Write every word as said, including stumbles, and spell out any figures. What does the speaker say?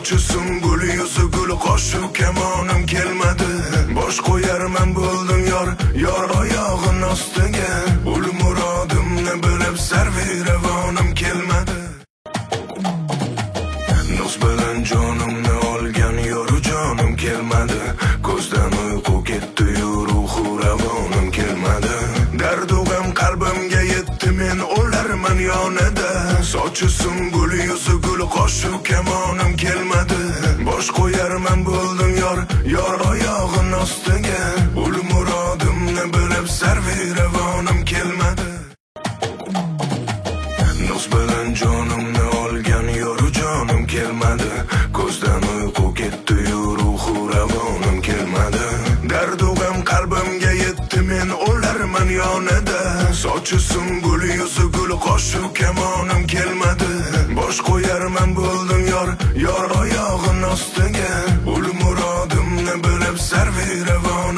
Sochi sumbul, yuzi gul, qoshi kamonim kelmadi. Bosh qo'yarman bo'ldim yor, yor oyog'in ostiga. Ul murodimni bilib sarviravonim kelmadi. Nos bilan jonimni olgan yoru jonim kelmadi. Ko'zdan uyqu ketdi, ruhu ravonim kelmadi. Dardu g'am qalbimga yetdi, men o'larman yonida. Sochi sumbul, yuzi gul, qoshi kamonim kelmadi. Bosh qo'yarman bo'ldim yor, yor oyog'in ostiga. Ul murodimni bilib sarviravonim kelmadi. Nos bilan jonimni olgan yoru jonim kelmadi. Ko'zdan uyqu ketdi, ruhu ravonim kelmadi. Dardu g'am qalbimga yetdi, men o'larman yonida. Sochi sumbul, yuzi gul, qoshi kamonim kelmadi. Bosh qo'yarman bo'ldim yor, yor oyog'in ostiga.